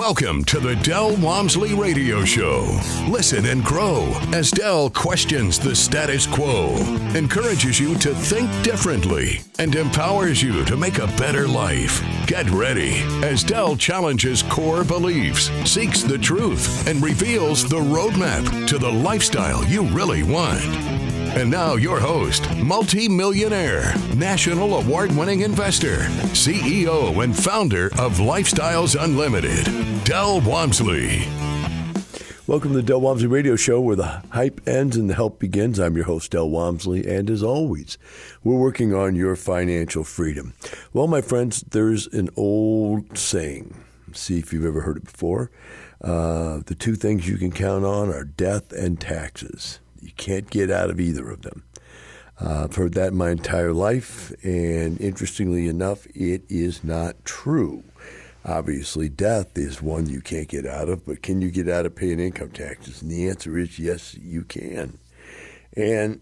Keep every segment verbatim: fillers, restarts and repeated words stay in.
Welcome to the Del Walmsley Radio Show. Listen and grow as Del questions the status quo, encourages you to think differently, and empowers you to make a better life. Get ready as Del challenges core beliefs, seeks the truth, and reveals the roadmap to the lifestyle you really want. And now your host, multi-millionaire, national award-winning investor, C E O and founder of Lifestyles Unlimited, Del Walmsley. Welcome to the Del Walmsley Radio Show, where the hype ends and the help begins. I'm your host, Del Walmsley, and as always, we're working on your financial freedom. Well, my friends, there's an old saying. See if you've ever heard it before. Uh, the two things you can count on are death and taxes. You can't get out of either of them. Uh, I've heard that my entire life, and interestingly enough, it is not true. Obviously, death is one you can't get out of, but can you get out of paying income taxes? And the answer is yes, you can. And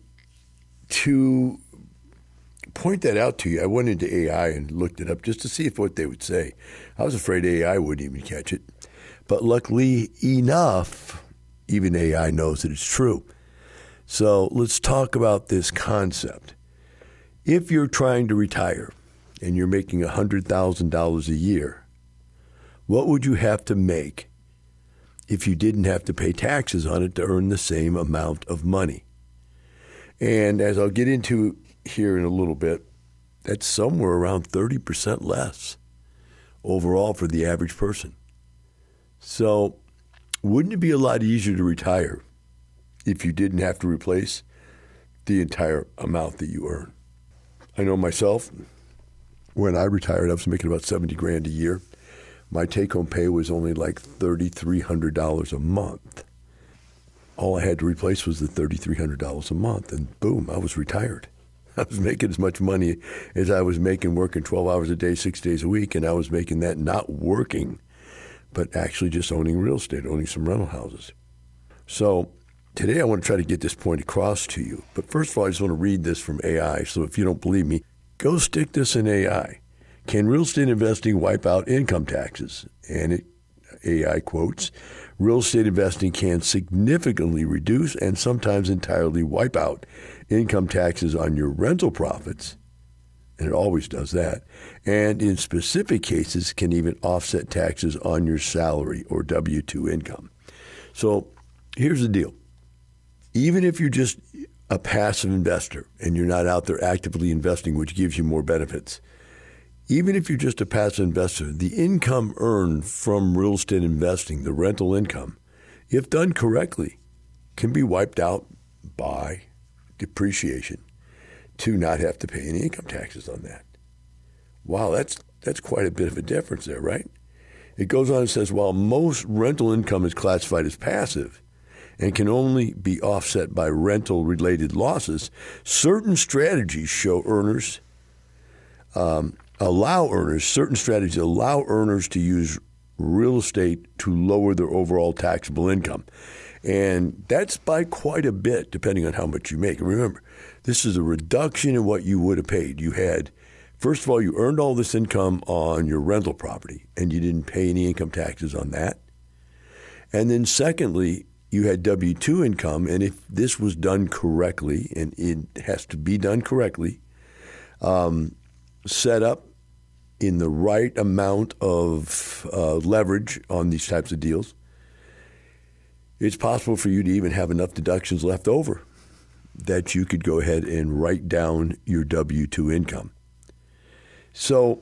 to point that out to you, I went into A I and looked it up just to see if what they would say. I was afraid A I wouldn't even catch it. But luckily enough, even A I knows that it's true. So let's talk about this concept. If you're trying to retire and you're making one hundred thousand dollars a year, what would you have to make if you didn't have to pay taxes on it to earn the same amount of money? And as I'll get into here in a little bit, that's somewhere around thirty percent less overall for the average person. So wouldn't it be a lot easier to retire if you didn't have to replace the entire amount that you earn? I know myself, when I retired, I was making about seventy grand a year. My take-home pay was only like three thousand three hundred dollars a month. All I had to replace was the three thousand three hundred dollars a month, and boom, I was retired. I was making as much money as I was making working twelve hours a day, six days a week, and I was making that not working, but actually just owning real estate, owning some rental houses. So today I want to try to get this point across to you. But first of all, I just want to read this from A I. So if you don't believe me, go stick this in A I. Can real estate investing wipe out income taxes? And it, A I quotes, real estate investing can significantly reduce and sometimes entirely wipe out income taxes on your rental profits. And it always does that. And in specific cases, can even offset taxes on your salary or W two income. So here's the deal. Even if you're just a passive investor and you're not out there actively investing, which gives you more benefits, even if you're just a passive investor, the income earned from real estate investing, the rental income, if done correctly, can be wiped out by depreciation to not have to pay any income taxes on that. Wow, that's that's quite a bit of a difference there, right? It goes on and says, while most rental income is classified as passive and can only be offset by rental-related losses, certain strategies show earners, um, allow earners, certain strategies allow earners to use real estate to lower their overall taxable income. And that's by quite a bit, depending on how much you make. And remember, this is a reduction in what you would have paid. You had, first of all, you earned all this income on your rental property, and you didn't pay any income taxes on that. And then secondly, you had W two income, and if this was done correctly, and it has to be done correctly, um, set up in the right amount of uh, leverage on these types of deals, it's possible for you to even have enough deductions left over that you could go ahead and write down your W two income. So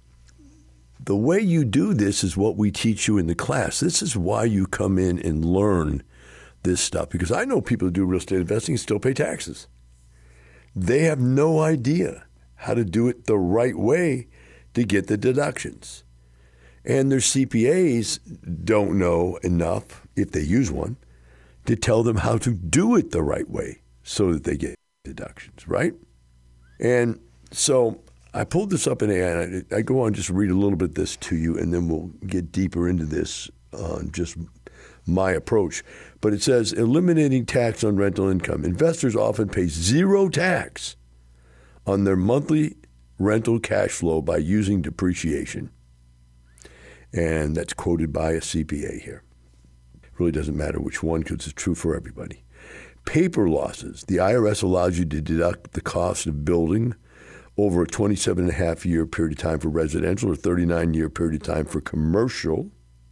the way you do this is what we teach you in the class. This is why you come in and learn this stuff, because I know people who do real estate investing and still pay taxes. They have no idea how to do it the right way to get the deductions. And their C P As don't know enough, if they use one, to tell them how to do it the right way so that they get deductions, right? And so I pulled this up in A I, and I, I go on and just read a little bit of this to you, and then we'll get deeper into this on just my approach. But it says, eliminating tax on rental income. Investors often pay zero tax on their monthly rental cash flow by using depreciation. And that's quoted by a C P A here. It really doesn't matter which one because it's true for everybody. Paper losses. The I R S allows you to deduct the cost of building over a twenty-seven and a half year period of time for residential or thirty-nine year period of time for commercial.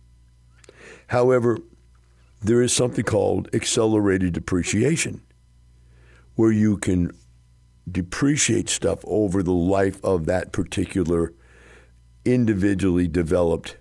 However, there is something called accelerated depreciation, where you can depreciate stuff over the life of that particular individually developed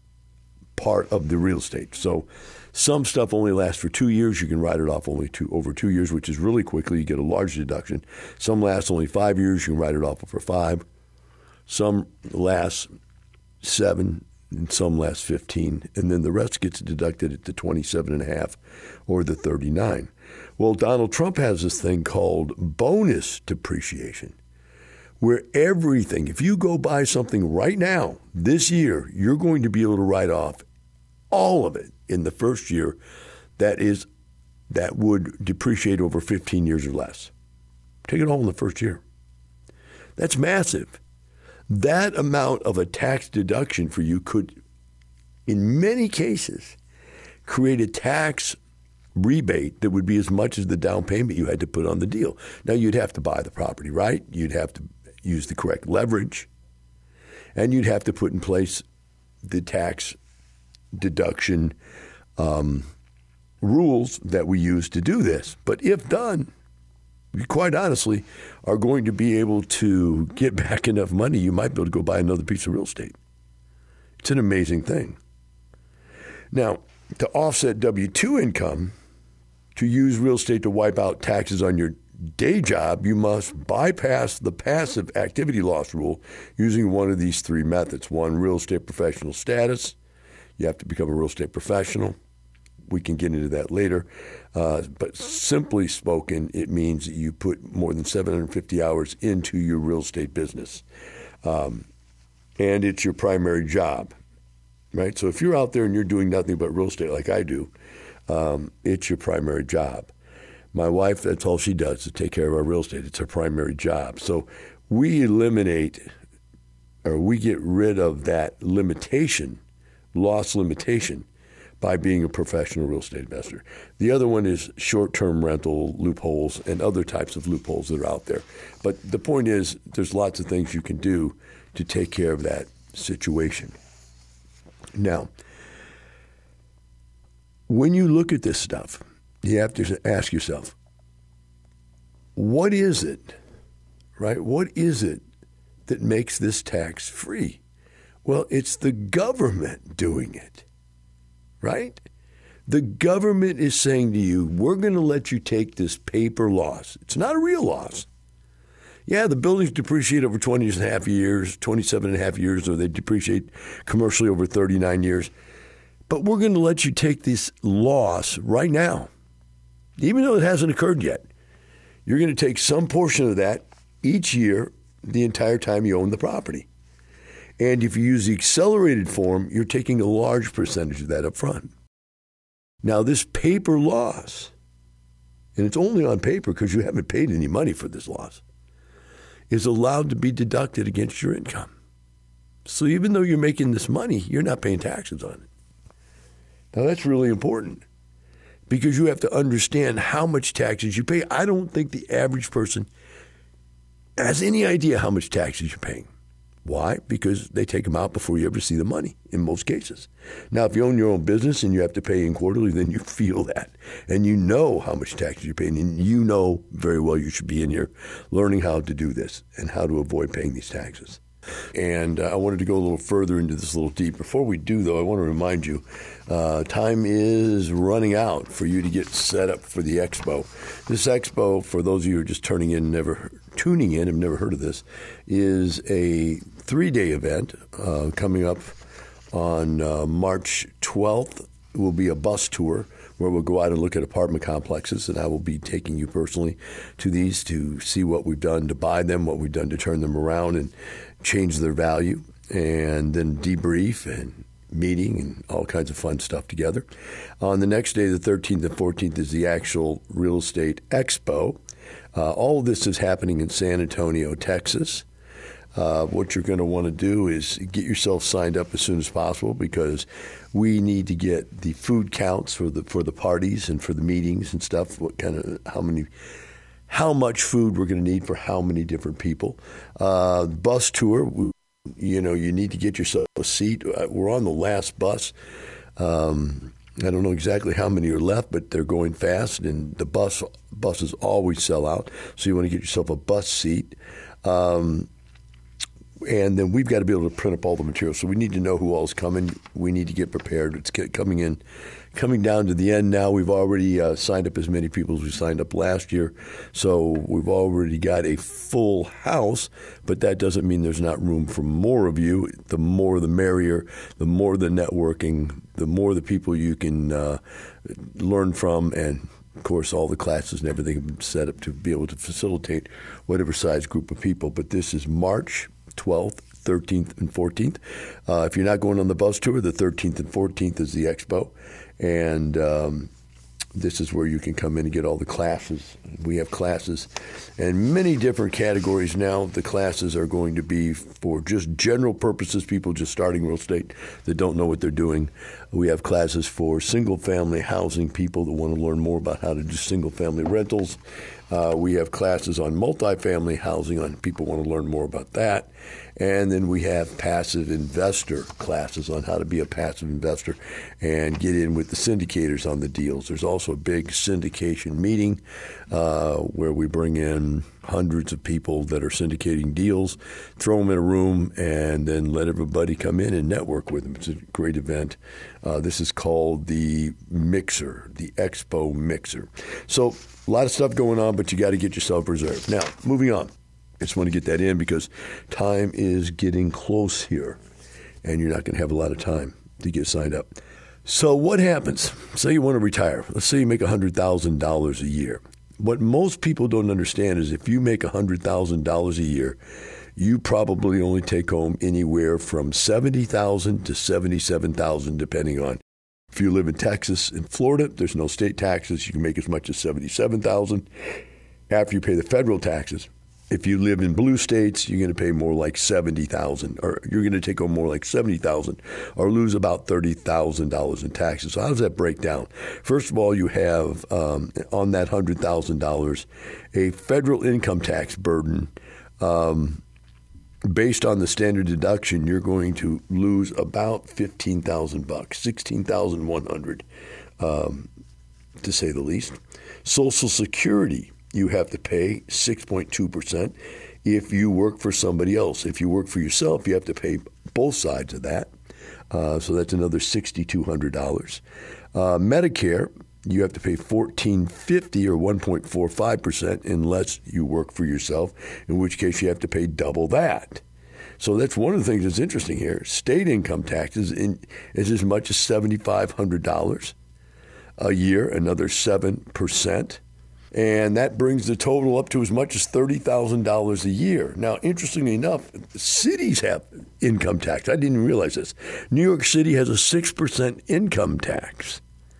part of the real estate. So some stuff only lasts for two years. You can write it off only two, over two years, which is really quickly. You get a large deduction. Some last only five years. You can write it off for five. Some last seven, and some last fifteen. And then the rest gets deducted at the twenty-seven and a half or the thirty-nine. Well, Donald Trump has this thing called bonus depreciation, where everything, if you go buy something right now, this year, you're going to be able to write off all of it in the first year that is that would depreciate over fifteen years or less. Take it all in the first year. That's massive. That amount of a tax deduction for you could, in many cases, create a tax rebate that would be as much as the down payment you had to put on the deal. Now, you'd have to buy the property, right? You'd have to use the correct leverage, and you'd have to put in place the tax deduction um, rules that we use to do this. But if done, you quite honestly are going to be able to get back enough money, you might be able to go buy another piece of real estate. It's an amazing thing. Now, to offset W two income, to use real estate to wipe out taxes on your day job, you must bypass the passive activity loss rule using one of these three methods. One, real estate professional status. You have to become a real estate professional. We can get into that later. Uh, but simply spoken, it means that you put more than seven hundred fifty hours into your real estate business. Um, and it's your primary job, right? So if you're out there and you're doing nothing but real estate like I do, um, it's your primary job. My wife, that's all she does, to take care of our real estate. It's her primary job. So we eliminate, or we get rid of that limitation, loss limitation, by being a professional real estate investor. The other one is short-term rental loopholes and other types of loopholes that are out there. But the point is, there's lots of things you can do to take care of that situation. Now, when you look at this stuff, you have to ask yourself, what is it, right? What is it that makes this tax free? Well, it's the government doing it, right? The government is saying to you, we're going to let you take this paper loss. It's not a real loss. Yeah, the buildings depreciate over twenty and a half years, twenty-seven and a half years, or they depreciate commercially over thirty-nine years. But we're going to let you take this loss right now, even though it hasn't occurred yet. You're going to take some portion of that each year, the entire time you own the property. And if you use the accelerated form, you're taking a large percentage of that up front. Now, this paper loss, and it's only on paper because you haven't paid any money for this loss, is allowed to be deducted against your income. So even though you're making this money, you're not paying taxes on it. Now, that's really important because you have to understand how much taxes you pay. I don't think the average person has any idea how much taxes you're paying. Why? Because they take them out before you ever see the money in most cases. Now, if you own your own business and you have to pay in quarterly, then you feel that. And you know how much taxes you're paying. And you know very well you should be in here learning how to do this and how to avoid paying these taxes. And uh, I wanted to go a little further into this a little deep. Before we do, though, I want to remind you, uh, time is running out for you to get set up for the expo. This expo, for those of you who are just turning in, never tuning in, have never heard of this, is a three-day event uh, coming up on uh, March twelfth. It will be a bus tour where we'll go out and look at apartment complexes, and I will be taking you personally to these to see what we've done to buy them, what we've done to turn them around and change their value, and then debrief and meeting and all kinds of fun stuff together. On the next day, the thirteenth and fourteenth, is the actual real estate expo. Uh, all of this is happening in San Antonio, Texas. Uh, what you're going to want to do is get yourself signed up as soon as possible, because we need to get the food counts for the for the parties and for the meetings and stuff. What kind of how many, how much food we're going to need for how many different people. Uh, bus tour, you know, you need to get yourself a seat. We're on the last bus. Um, I don't know exactly how many are left, but they're going fast, and the bus buses always sell out. So you want to get yourself a bus seat. Um, And then we've got to be able to print up all the material. So we need to know who all is coming. We need to get prepared. It's coming in, coming down to the end now. We've already uh, signed up as many people as we signed up last year. So we've already got a full house, but that doesn't mean there's not room for more of you. The more the merrier, the more the networking, the more the people you can uh, learn from. And of course, all the classes and everything have been set up to be able to facilitate whatever size group of people. But this is March twelfth, thirteenth, and fourteenth. Uh, if you're not going on the bus tour, the thirteenth and fourteenth is the expo. And um, this is where you can come in and get all the classes. We have classes in many different categories now. The classes are going to be for just general purposes, people just starting real estate that don't know what they're doing. We have classes for single-family housing people that want to learn more about how to do single-family rentals. Uh, we have classes on multifamily housing, on people want to learn more about that. And then we have passive investor classes on how to be a passive investor and get in with the syndicators on the deals. There's also a big syndication meeting uh, where we bring in hundreds of people that are syndicating deals, throw them in a room, and then let everybody come in and network with them. It's a great event. Uh, this is called the Mixer, the Expo Mixer. So a lot of stuff going on, but you got to get yourself reserved. Now, moving on. I just want to get that in because time is getting close here, and you're not going to have a lot of time to get signed up. So what happens? Say you want to retire. Let's say you make one hundred thousand dollars a year. What most people don't understand is if you make one hundred thousand dollars a year, you probably only take home anywhere from seventy thousand dollars to seventy-seven thousand dollars, depending on. If you live in Texas and Florida, there's no state taxes. You can make as much as seventy-seven thousand dollars after you pay the federal taxes. If you live in blue states, you're going to pay more like seventy thousand dollars, or you're going to take home more like seventy thousand dollars, or lose about thirty thousand dollars in taxes. So how does that break down? First of all, you have um, on that one hundred thousand dollars a federal income tax burden. Um, based on the standard deduction, you're going to lose about fifteen thousand bucks, sixteen thousand one hundred, um, to say the least. Social Security, you have to pay six point two percent if you work for somebody else. If you work for yourself, you have to pay both sides of that. Uh, so that's another six thousand two hundred dollars. Uh, Medicare, you have to pay fourteen fifty or one point four five percent unless you work for yourself, in which case you have to pay double that. So that's one of the things that's interesting here. State income taxes in, is as much as seven thousand five hundred dollars a year, another seven percent. And that brings the total up to as much as thirty thousand dollars a year. Now, interestingly enough, cities have income tax. I didn't even realize this. New York City has a six percent income tax.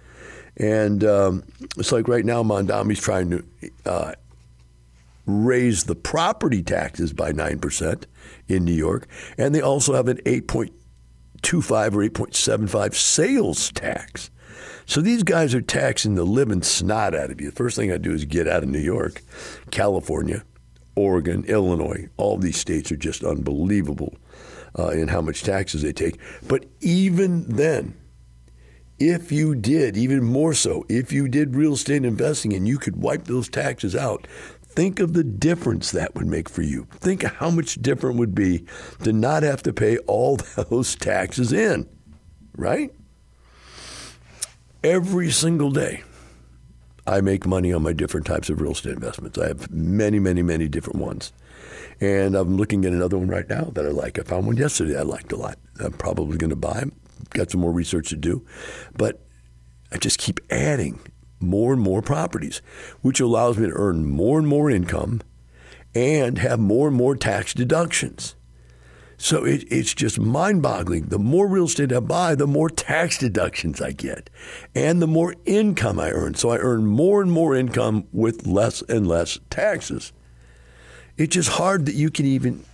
And um, it's like right now Mondami's trying to uh, raise the property taxes by nine percent in New York. And they also have an eight point two five or eight point seven five sales tax. So these guys are taxing the living snot out of you. The first thing I do is get out of New York, California, Oregon, Illinois. All these states are just unbelievable uh, in how much taxes they take. But even then, if you did, even more so, if you did real estate investing and you could wipe those taxes out, think of the difference that would make for you. Think of how much different it would be to not have to pay all those taxes in, right? Every single day, I make money on my different types of real estate investments. I have many, many, many different ones. And I'm looking at another one right now that I like. I found one yesterday I liked a lot. I'm probably going to buy. Got some more research to do. But I just keep adding more and more properties, which allows me to earn more and more income and have more and more tax deductions. So it, it's just mind-boggling. The more real estate I buy, the more tax deductions I get and the more income I earn. So I earn more and more income with less and less taxes. It's just hard that you can even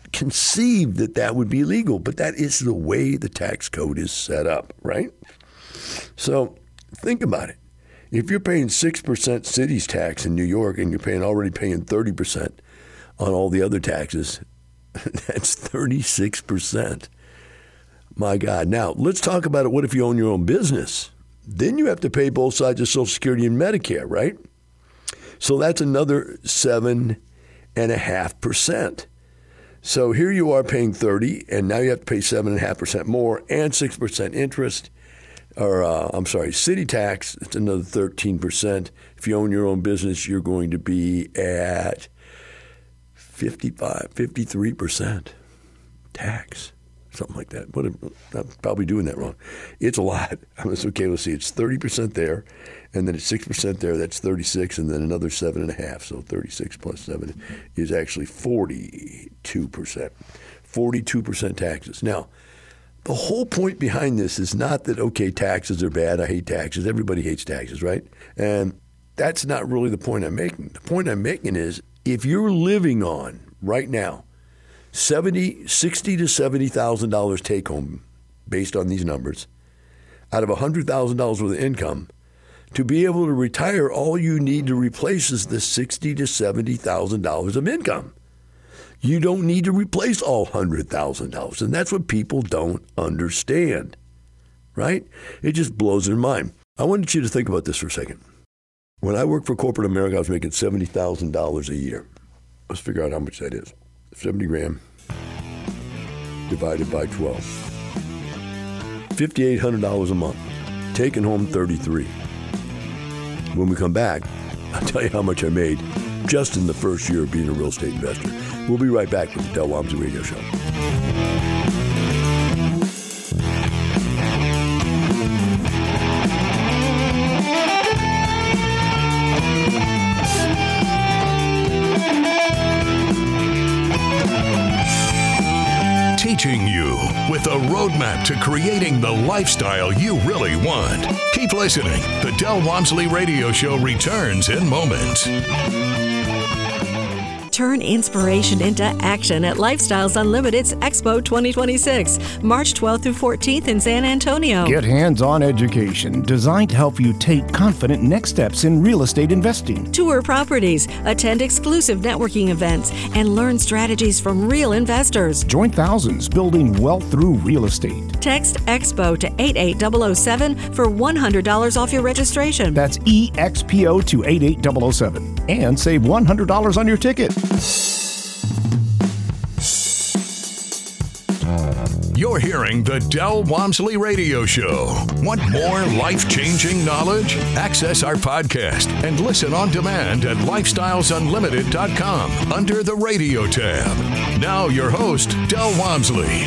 conceive that that would be legal, but that is the way the tax code is set up, right? So think about it. If you're paying six percent cities tax in New York and you're paying already paying thirty percent on all the other taxes, that's thirty-six percent. My God. Now, let's talk about it. What if you own your own business? Then you have to pay both sides of Social Security and Medicare, right? So that's another seven and a half percent. So here you are paying thirty, and now you have to pay seven and a half percent more and six percent interest. Or uh, I'm sorry, city tax, it's another thirteen percent. If you own your own business, you're going to be at fifty-five, fifty-three percent tax, something like that. What? I'm probably doing that wrong. It's a lot. I mean, it's okay. Let's see. It's thirty percent there, and then it's six percent there. That's thirty-six, and then another seven and a half. So thirty-six plus seven is actually forty-two percent. forty-two percent taxes. Now, the whole point behind this is not that, okay, taxes are bad. I hate taxes. Everybody hates taxes, right? And that's not really the point I'm making. The point I'm making is if you're living on right now seventy, sixty to seventy thousand dollars take home, based on these numbers, out of a hundred thousand dollars worth of income, to be able to retire, all you need to replace is the sixty to seventy thousand dollars of income. You don't need to replace all one hundred thousand dollars. And that's what people don't understand, right? It just blows their mind. I wanted you to think about this for a second. When I worked for corporate America, I was making seventy thousand dollars a year. Let's figure out how much that is. seventy grand divided by twelve. five thousand eight hundred dollars a month. Taking home thirty-three. When we come back, I'll tell you how much I made just in the first year of being a real estate investor. We'll be right back with the Del Walmsley Radio Show. Teaching you with a roadmap to creating the lifestyle you really want. Keep listening. The Del Walmsley Radio Show returns in moments. Turn inspiration into action at Lifestyles Unlimited's Expo twenty twenty-six, March twelfth through fourteenth in San Antonio. Get hands-on education designed to help you take confident next steps in real estate investing. Tour properties, attend exclusive networking events, and learn strategies from real investors. Join thousands building wealth through real estate. Text EXPO to eight eight zero zero seven for one hundred dollars off your registration. That's E X P O to eight eight zero zero seven and save one hundred dollars on your ticket. You're hearing the Del Walmsley Radio Show. Want more life-changing knowledge? Access our podcast and listen on demand at lifestyles unlimited dot com under the radio tab. Now your host, Del Walmsley.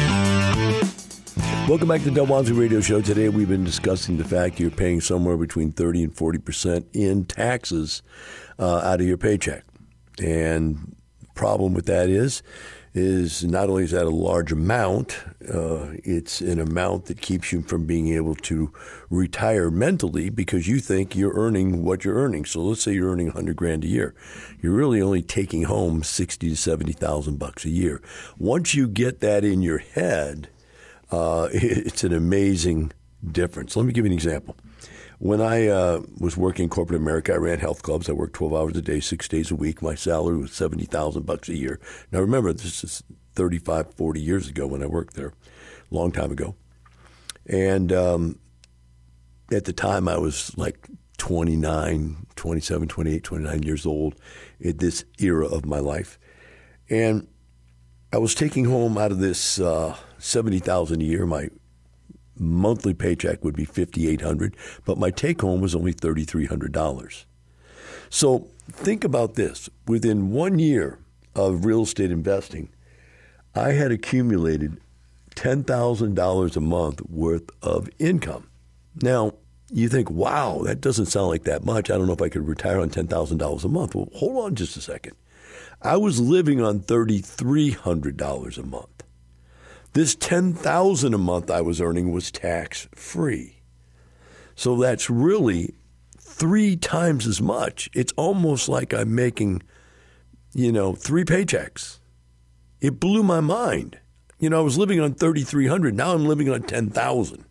Welcome back to the Del Walmsley Radio Show. Today we've been discussing the fact you're paying somewhere between thirty and forty percent in taxes uh, out of your paycheck. And the problem with that is, is not only is that a large amount, uh, it's an amount that keeps you from being able to retire mentally because you think you're earning what you're earning. So let's say you're earning one hundred grand a year. You're really only taking home sixty to seventy thousand bucks a year. Once you get that in your head, uh, it's an amazing difference. Let me give you an example. When I uh, was working in corporate America, I ran health clubs. I worked twelve hours a day, six days a week. My salary was seventy thousand bucks a year. Now remember, this is thirty-five, forty years ago when I worked there, a long time ago. And um, at the time, I was like twenty-nine, twenty-seven, twenty-eight, twenty-nine years old at this era of my life. And I was taking home out of this uh, seventy thousand dollars a year, my monthly paycheck would be five thousand eight hundred dollars, but my take-home was only three thousand three hundred dollars. So think about this. Within one year of real estate investing, I had accumulated ten thousand dollars a month worth of income. Now, you think, wow, that doesn't sound like that much. I don't know if I could retire on ten thousand dollars a month. Well, hold on just a second. I was living on three thousand three hundred dollars a month. This ten thousand dollars a month I was earning was tax-free. So that's really three times as much. It's almost like I'm making, you know, three paychecks. It blew my mind. You know, I was living on thirty-three hundred. Now I'm living on ten thousand.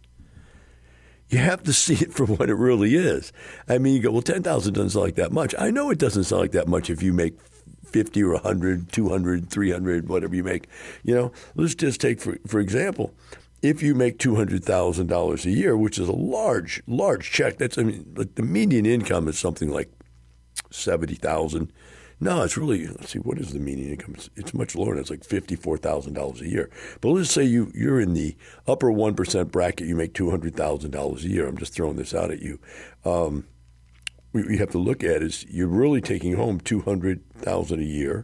You have to see it for what it really is. I mean, you go, well, ten thousand doesn't sound like that much. I know it doesn't sound like that much if you make fifty or one hundred, two hundred, three hundred, whatever you make. You know, let's just take, for, for example, if you make two hundred thousand dollars a year, which is a large, large check, that's, I mean, like the median income is something like seventy thousand dollars. No, it's really, let's see, what is the median income? It's, it's much lower. It's like fifty-four thousand dollars a year. But let's say you, you're in the upper one percent bracket. You make two hundred thousand dollars a year. I'm just throwing this out at you. Um, what you have to look at is you're really taking home two hundred thousand dollars a year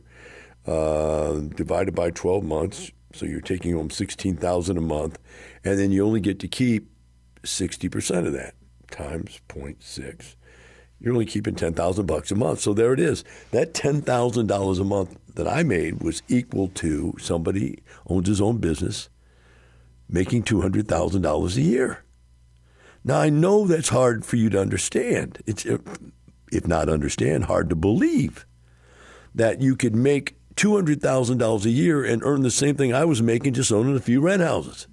uh, divided by twelve months. So you're taking home sixteen thousand dollars a month. And then you only get to keep sixty percent of that times zero point six. You're only keeping ten thousand bucks a month. So there it is. That ten thousand dollars a month that I made was equal to somebody owns his own business making two hundred thousand dollars a year. Now, I know that's hard for you to understand. It's, if not understand, hard to believe that you could make two hundred thousand dollars a year and earn the same thing I was making just owning a few rent houses.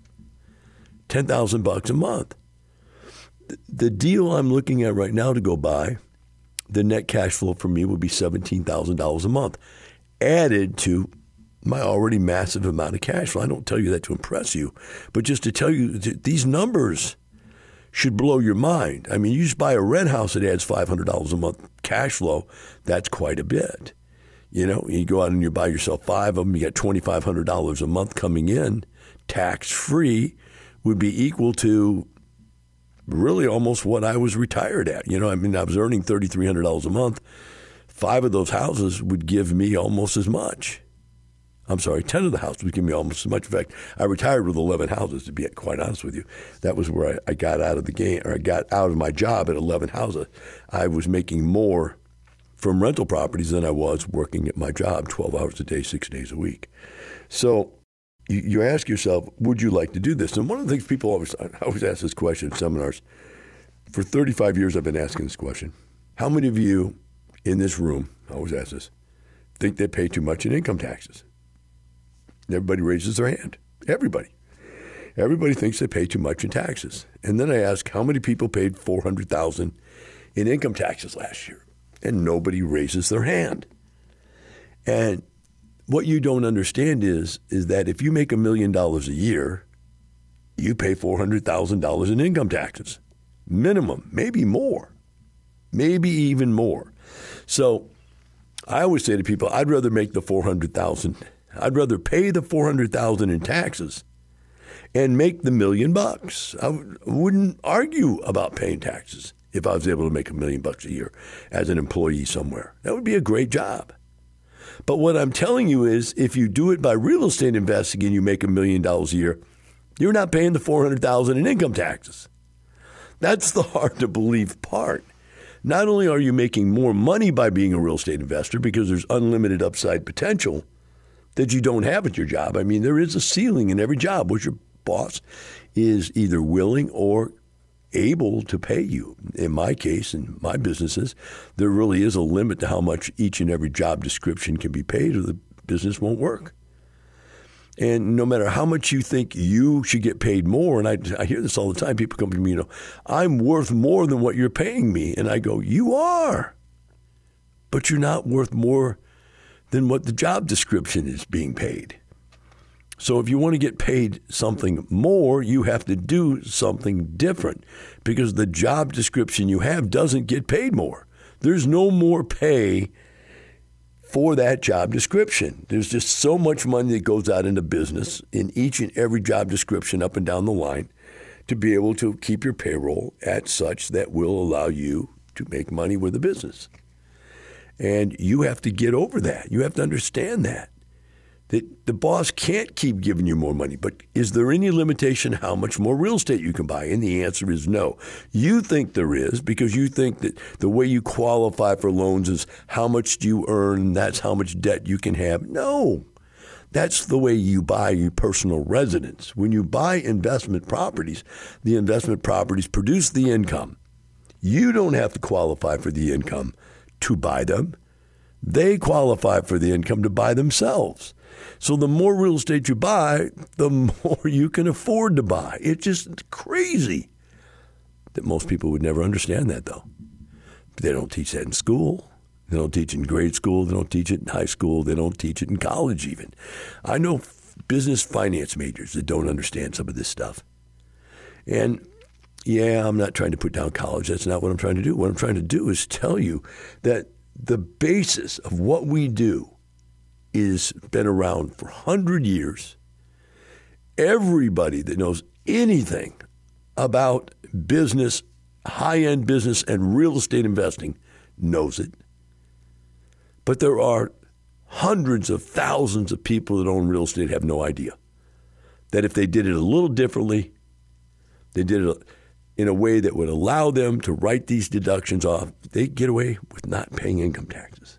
ten thousand bucks a month. The deal I'm looking at right now to go buy, the net cash flow for me would be seventeen thousand dollars a month, added to my already massive amount of cash flow. I don't tell you that to impress you, but just to tell you that these numbers should blow your mind. I mean, you just buy a rent house that adds five hundred dollars a month cash flow. That's quite a bit. You know, you go out and you buy yourself five of them, you get twenty-five hundred dollars a month coming in, tax-free, would be equal to really almost what I was retired at. You know, I mean, I was earning thirty-three hundred dollars a month. Five of those houses would give me almost as much. I'm sorry, ten of the houses would give me almost as much. In fact, I retired with eleven houses, to be quite honest with you. That was where I, I got out of the game, or I got out of my job at eleven houses. I was making more from rental properties than I was working at my job twelve hours a day, six days a week. So you, you ask yourself, would you like to do this? And one of the things people always, I always ask this question in seminars. For thirty-five years, I've been asking this question. How many of you in this room, I always ask this, think they pay too much in income taxes? Everybody raises their hand. Everybody. Everybody thinks they pay too much in taxes. And then I ask, how many people paid four hundred thousand dollars in income taxes last year? And nobody raises their hand. And what you don't understand is, is that if you make a million dollars a year, you pay four hundred thousand dollars in income taxes. Minimum, maybe more. Maybe even more. So I always say to people, I'd rather make the four hundred thousand dollars. I'd rather pay the four hundred thousand dollars in taxes and make the million bucks. I w- wouldn't argue about paying taxes if I was able to make a million bucks a year as an employee somewhere. That would be a great job. But what I'm telling you is, if you do it by real estate investing and you make a million dollars a year, you're not paying the four hundred thousand dollars in income taxes. That's the hard to believe part. Not only are you making more money by being a real estate investor because there's unlimited upside potential that you don't have at your job. I mean, there is a ceiling in every job which your boss is either willing or able to pay you. In my case, in my businesses, there really is a limit to how much each and every job description can be paid, or the business won't work. And no matter how much you think you should get paid more, and I, I hear this all the time, people come to me, you know, I'm worth more than what you're paying me. And I go, you are, but you're not worth more than what the job description is being paid. So if you want to get paid something more, you have to do something different, because the job description you have doesn't get paid more. There's no more pay for that job description. There's just so much money that goes out into business in each and every job description up and down the line to be able to keep your payroll at such that will allow you to make money with the business. And you have to get over that. You have to understand that. That the boss can't keep giving you more money. But is there any limitation how much more real estate you can buy? And the answer is no. You think there is, because you think that the way you qualify for loans is how much do you earn, that's how much debt you can have. No. That's the way you buy your personal residence. When you buy investment properties, the investment properties produce the income. You don't have to qualify for the income to buy them. They qualify for the income to buy themselves. So the more real estate you buy, the more you can afford to buy. It's just crazy that most people would never understand that, though. They don't teach that in school. They don't teach it in grade school. They don't teach it in high school. They don't teach it in college even. I know business finance majors that don't understand some of this stuff. And yeah, I'm not trying to put down college. That's not what I'm trying to do. What I'm trying to do is tell you that the basis of what we do is been around for one hundred years. Everybody that knows anything about business, high-end business, and real estate investing knows it. But there are hundreds of thousands of people that own real estate have no idea that if they did it a little differently, they did it in a way that would allow them to write these deductions off, they get away with not paying income taxes.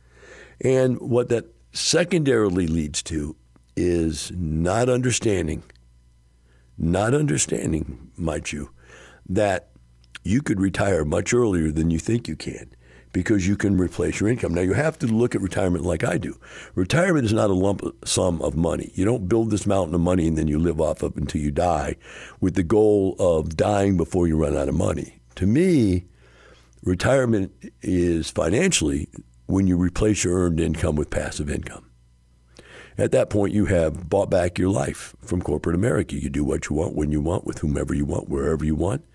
And what that secondarily leads to is not understanding, not understanding, mind you, that you could retire much earlier than you think you can because you can replace your income. Now, you have to look at retirement like I do. Retirement is not a lump sum of money. You don't build this mountain of money and then you live off of it until you die with the goal of dying before you run out of money. To me, retirement is financially when you replace your earned income with passive income. At that point, you have bought back your life from corporate America. You do what you want, when you want, with whomever you want, wherever you want.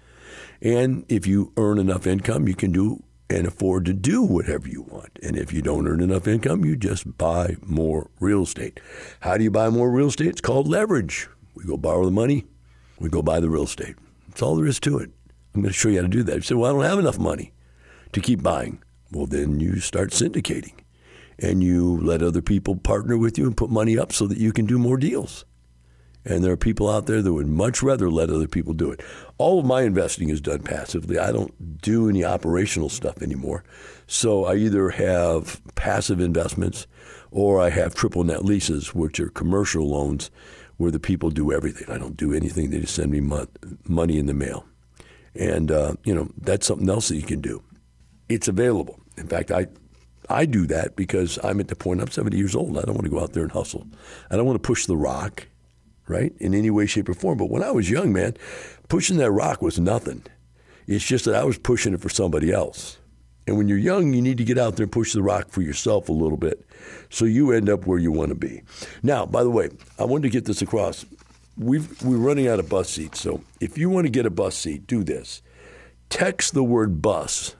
And if you earn enough income, you can do and afford to do whatever you want. And if you don't earn enough income, you just buy more real estate. How do you buy more real estate? It's called leverage. We go borrow the money, we go buy the real estate. That's all there is to it. I'm going to show you how to do that. You say, well, I don't have enough money to keep buying. Well, then you start syndicating. And you let other people partner with you and put money up so that you can do more deals. And there are people out there that would much rather let other people do it. All of my investing is done passively. I don't do any operational stuff anymore. So I either have passive investments or I have triple net leases, which are commercial loans where the people do everything. I don't do anything. They just send me mo- money in the mail. And, uh, you know, that's something else that you can do. It's available. In fact, I... I do that because I'm at the point, I'm seventy years old. I don't want to go out there and hustle. I don't want to push the rock, right, in any way, shape, or form. But when I was young, man, pushing that rock was nothing. It's just that I was pushing it for somebody else. And when you're young, you need to get out there and push the rock for yourself a little bit so you end up where you want to be. Now, by the way, I wanted to get this across. We've, we're running out of bus seats. So if you want to get a bus seat, do this. Text the word bus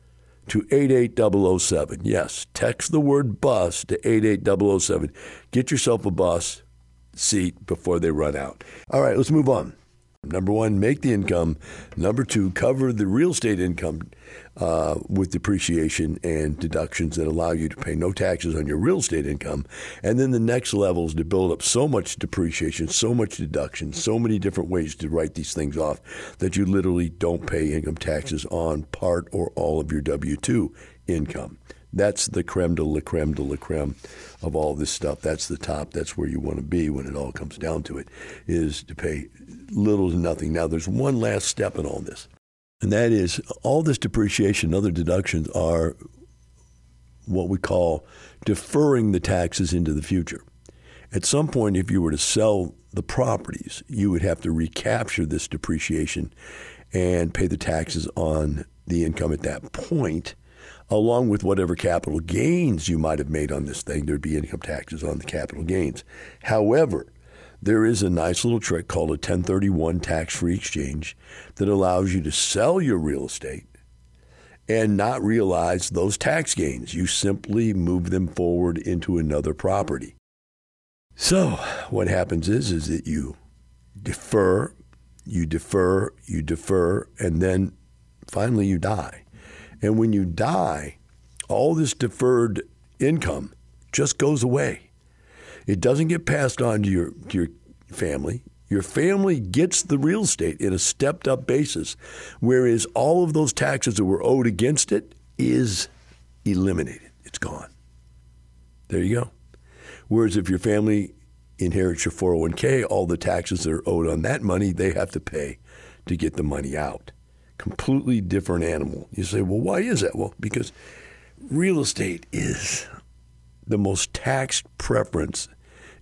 to eight eight zero zero seven. Yes, text the word bus to eight eight zero zero seven. Get yourself a bus seat before they run out. All right, let's move on. Number one, make the income. Number two, cover the real estate income uh, with depreciation and deductions that allow you to pay no taxes on your real estate income. And then the next level is to build up so much depreciation, so much deduction, so many different ways to write these things off that you literally don't pay income taxes on part or all of your W two income. That's the creme de la creme de la creme of all this stuff. That's the top. That's where you want to be when it all comes down to it, is to pay little to nothing. Now, there's one last step in all this, and that is all this depreciation and other deductions are what we call deferring the taxes into the future. At some point, if you were to sell the properties, you would have to recapture this depreciation and pay the taxes on the income at that point, along with whatever capital gains you might have made on this thing. There'd be income taxes on the capital gains. However, there is a nice little trick called a ten thirty-one tax-free exchange that allows you to sell your real estate and not realize those tax gains. You simply move them forward into another property. So what happens is, is that you defer, you defer, you defer, and then finally you die. And when you die, all this deferred income just goes away. It doesn't get passed on to your, to your family. Your family gets the real estate in a stepped-up basis, whereas all of those taxes that were owed against it is eliminated. It's gone. There you go. Whereas if your family inherits your four oh one k, all the taxes that are owed on that money, they have to pay to get the money out. Completely different animal. You say, well, why is that? Well, because real estate is the most taxed preference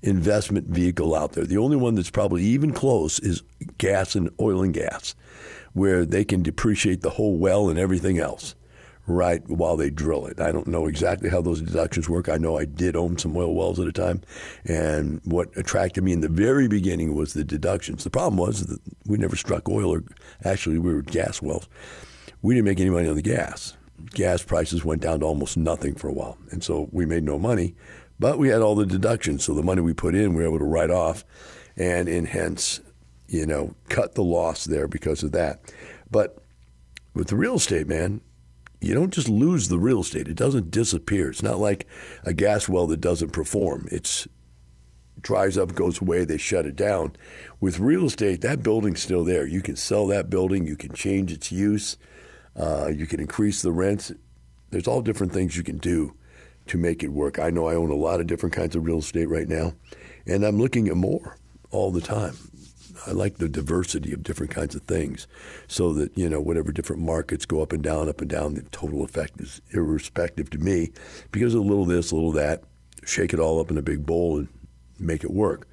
investment vehicle out there. The only one that's probably even close is gas and oil and gas, where they can depreciate the whole well and everything else right while they drill it. I don't know exactly how those deductions work. I know I did own some oil wells at a time, and what attracted me in the very beginning was the deductions. The problem was that we never struck oil, or actually we were gas wells. We didn't make any money on the gas. Gas prices went down to almost nothing for a while, and so we made no money, but we had all the deductions. So the money we put in, we were able to write off, and, and hence, you know, cut the loss there because of that. But with the real estate, man, you don't just lose the real estate. It doesn't disappear. It's not like a gas well that doesn't perform. It's dries up, goes away, they shut it down. With real estate, that building's still there. You can sell that building. You can change its use. Uh, you can increase the rents. There's all different things you can do to make it work. I know I own a lot of different kinds of real estate right now, and I'm looking at more all the time. I like the diversity of different kinds of things so that, you know, whatever different markets go up and down, up and down, the total effect is irrespective to me because of a little this, a little that, shake it all up in a big bowl and make it work.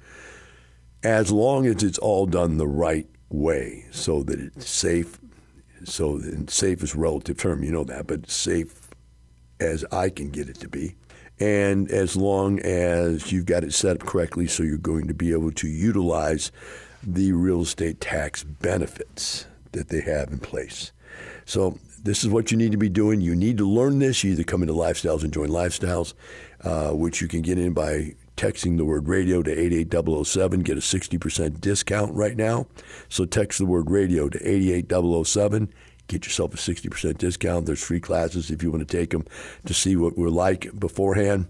As long as it's all done the right way so that it's safe, so and safe is a relative term, you know that, but safe as I can get it to be. And as long as you've got it set up correctly so you're going to be able to utilize the real estate tax benefits that they have in place. So this is what you need to be doing. You need to learn this. You either come into Lifestyles and join Lifestyles, uh, which you can get in by texting the word radio to eight eight zero zero seven. Get a sixty percent discount right now. So text the word radio to eight eight zero zero seven. Get yourself a sixty percent discount. There's free classes if you want to take them to see what we're like beforehand,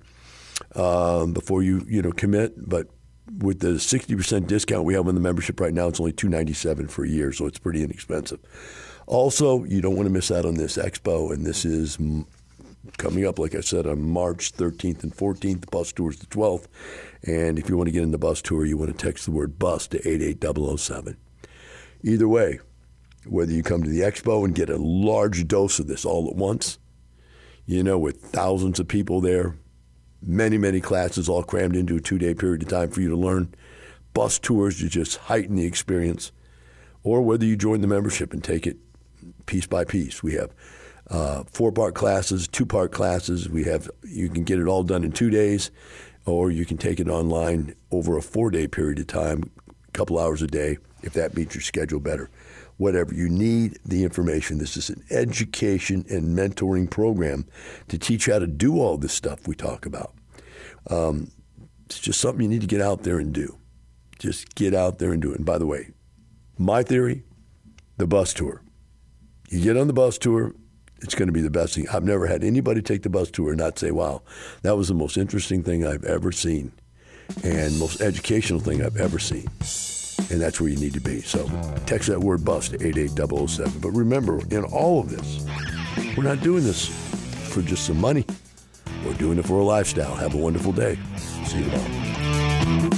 um, before you, you know, commit. But with the sixty percent discount we have on the membership right now, it's only two hundred ninety-seven dollars for a year, so it's pretty inexpensive. Also, you don't want to miss out on this expo, and this is m- coming up, like I said, on March thirteenth and fourteenth. The bus tour is the twelfth, and if you want to get in the bus tour, you want to text the word BUS to eight eight zero zero seven. Either way, whether you come to the expo and get a large dose of this all at once, you know, with thousands of people there, many, many classes all crammed into a two-day period of time for you to learn, bus tours to just heighten the experience, or whether you join the membership and take it piece by piece. We have uh, four-part classes, two-part classes. We have you can get it all done in two days, or you can take it online over a four-day period of time, a couple hours a day, if that meets your schedule better. Whatever. You need the information. This is an education and mentoring program to teach you how to do all this stuff we talk about. Um, it's just something you need to get out there and do. Just get out there and do it. And by the way, my theory, the bus tour. You get on the bus tour, it's going to be the best thing. I've never had anybody take the bus tour and not say, wow, that was the most interesting thing I've ever seen and most educational thing I've ever seen. And that's where you need to be. So text that word BUS to eight eight zero zero seven. But remember, in all of this, we're not doing this for just some money. We're doing it for a lifestyle. Have a wonderful day. See you tomorrow.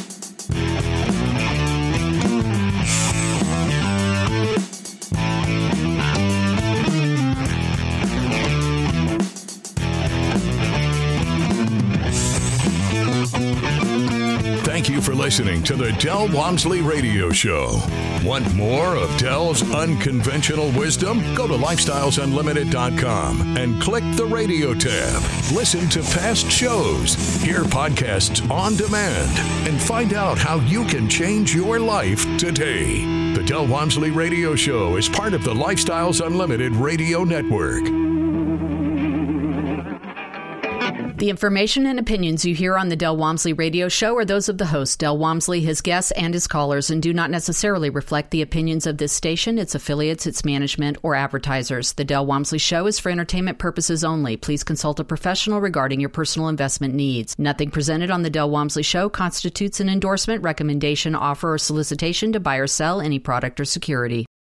Thank you for listening to the Del Walmsley Radio Show. Want more of Del's unconventional wisdom? Go to lifestyles unlimited dot com and click the radio tab. Listen to past shows, hear podcasts on demand, and find out how you can change your life today. The Del Walmsley Radio Show is part of the Lifestyles Unlimited Radio Network. The information and opinions you hear on the Del Walmsley Radio Show are those of the host, Del Walmsley, his guests, and his callers, and do not necessarily reflect the opinions of this station, its affiliates, its management, or advertisers. The Del Walmsley Show is for entertainment purposes only. Please consult a professional regarding your personal investment needs. Nothing presented on the Del Walmsley Show constitutes an endorsement, recommendation, offer, or solicitation to buy or sell any product or security.